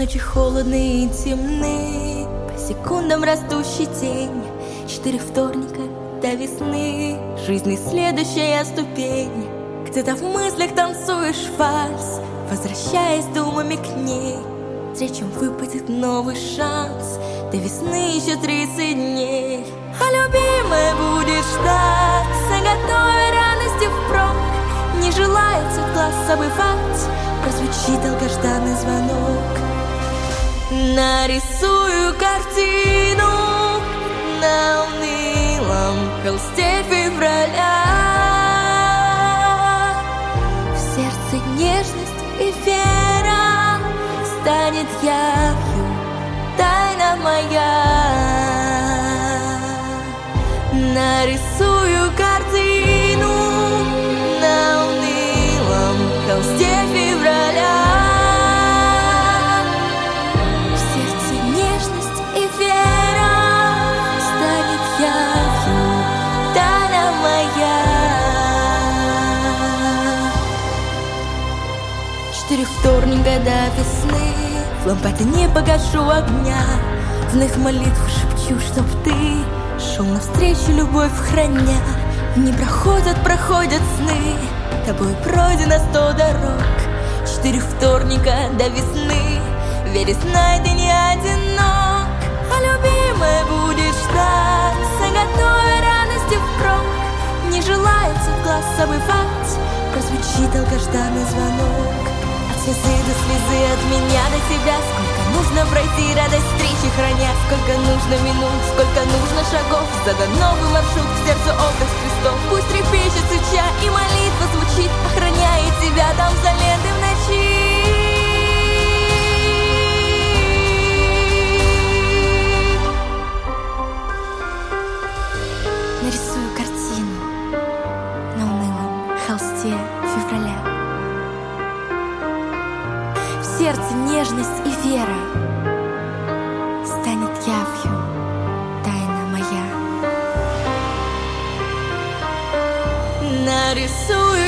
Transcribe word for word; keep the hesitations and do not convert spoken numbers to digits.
Ночи холодные и темны, по секундам растущий тень. Четыре вторника до весны, жизни следующая ступень. Где-то в мыслях танцуешь вальс, возвращаясь думами к ней. Зачем выпадет новый шанс? До весны еще тридцать дней. А любимая будет ждать, заготовя радости впрок. Не желает цвет глаз забывать, прозвучит долгожданный звонок. Нарисую картину на унылом холсте февраля. В сердце нежность и вера, станет явью тайна моя. Нарисую картину на унылом холсте февраля. В сердце нежность и вера, станет явью тайна моя. Четыре вторника до весны, в лампаде не погашу огня. В иных молитвах шепчу, чтоб ты шел навстречу, любовь храня. Не проходят, проходят сны, тобой пройдено сто дорог. Четыре вторника до весны, верь, знай, ты не одинок. А любимая будет ждать, заготовя радости впрок. Не желает цвет глаз забывать, прозвучит долгожданный звонок. От слезы до слезы, от меня до тебя. Сколько нужно пройти, радость встречи храня. Сколько нужно минут, сколько нужно шагов. Задан новый маршрут, к сердцу образ Христов. Пусть трепещет свеча и молитва звучит, охраняет тебя там за лентой в ночи. Нарисую картину на унылом холсте февраля. В сердце нежность и вера, станет явью тайна моя. Нарисую